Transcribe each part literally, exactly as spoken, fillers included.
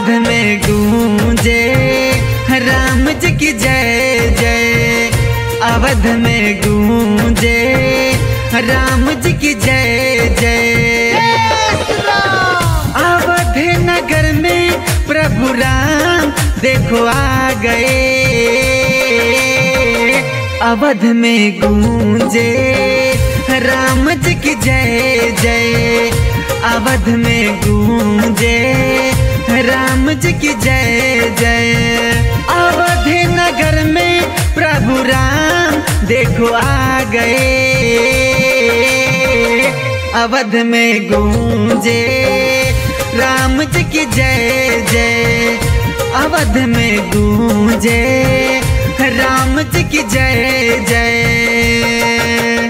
अवध में गूंजे राम जी की जय जय। अवध में गूंजे राम जी की जय जय। अवध नगर में प्रभु राम देखो आ गए। अवध में गूंजे राम जी की जय जय। अवध में गूंजे राम जी की जय जय। अवध नगर में प्रभु राम देखो आ गए। अवध में गूंजे राम जी की जय जय। अवध में गूंजे राम जी की जय जय।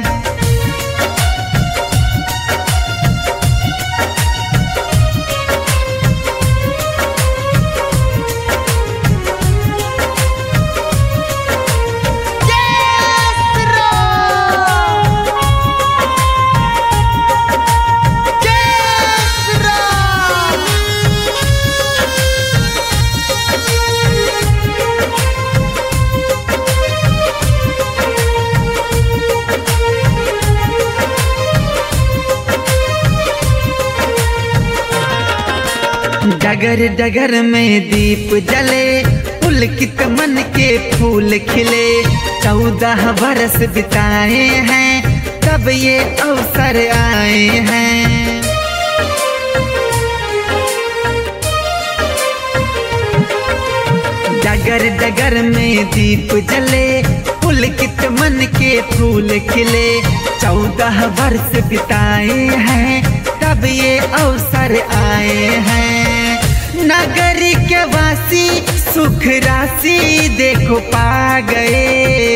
डगर डगर में दीप जले, पुलकित मन के फूल खिले। चौदह बरस बिताए हैं तब ये अवसर आए हैं। डगर डगर में दीप जले, पुलकित मन के फूल खिले। चौदह वर्ष बिताए हैं तब ये अवसर आए हैं। नगरी के वासी सुख राशि देखो पा गए।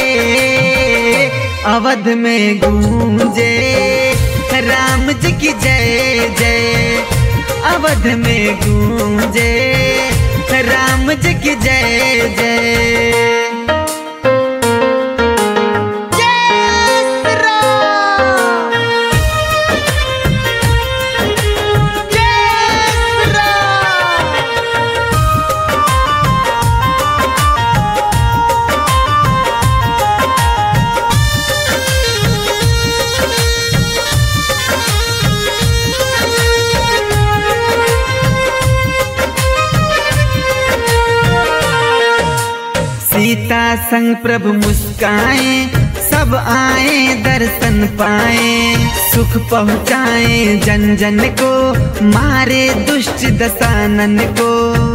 अवध में गूंजे राम जी की जय जय। अवध में गूंजे राम जी की जय जय। सीता संग प्रभु मुस्काए, सब आए दर्शन पाए। सुख पहुँचाए जन जन को, मारे दुष्ट दशानन को।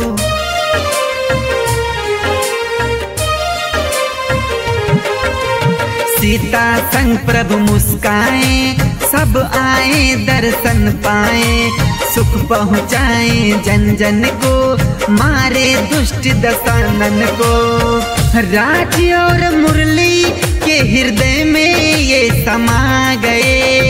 सीता संग प्रभु मुस्काए, सब आए दर्शन पाए। सुख पहुँचाए जन जन को, मारे दुष्ट दशानन को। राजी और मुरली के हृदय में ये समा गए।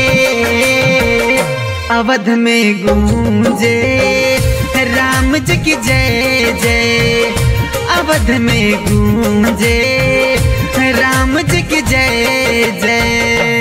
अवध में गूंजे राम जी की जय जय। अवध में गूंजे राम जी की जय जय।